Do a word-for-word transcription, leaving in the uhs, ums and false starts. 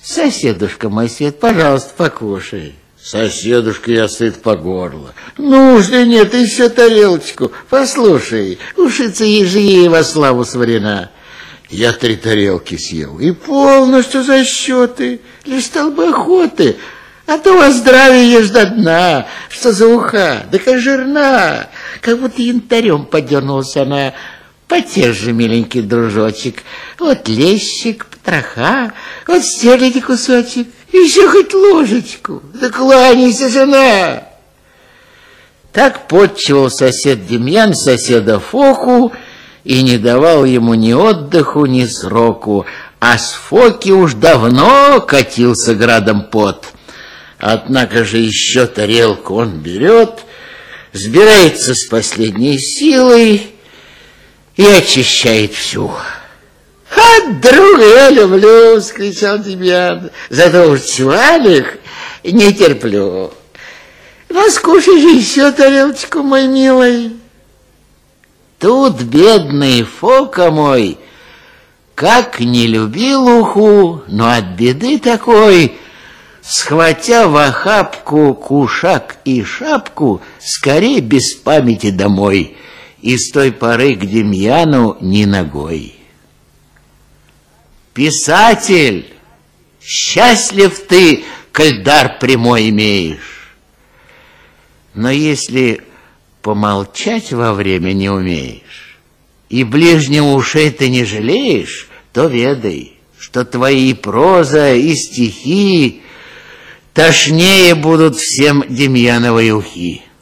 Соседушка мой Свет, пожалуйста, покушай. Соседушка, я сыт по горло. Нужды нет, еще тарелочку. Послушай, ушица ежеей во славу сварена. Я три тарелки съел. И полностью за счеты. Лишь стал бы охоты. А то во здравие ешь до дна. Что за уха? Да как жирна. Как будто янтарем подернулся она. Потешь же, миленький дружочек. Вот лещик, потроха, вот стерлите кусочек. Еще хоть ложечку. Да кланяйся, жена. Так подчивал сосед Демьян соседа Фоку и не давал ему ни отдыху, ни сроку. А с Фоки уж давно катился градом пот. Однако же еще тарелку он берет, сбирается с последней силой и очищает всю. «А, друга я люблю!» — скричал Демьян. «Зато уж чвалих не терплю. Ну, скушай же еще тарелочку, мой милый». Тут бедный Фока мой, как не любил уху, но от беды такой, схватя в охапку кушак и шапку, скорей без памяти домой, и с той поры к Демьяну ни ногой. Писатель, счастлив ты, коль дар прямой имеешь. Но если помолчать во время не умеешь, и ближнего ушей ты не жалеешь, то ведай, что твои проза и стихи тошнее будут всем Демьяновой ухи.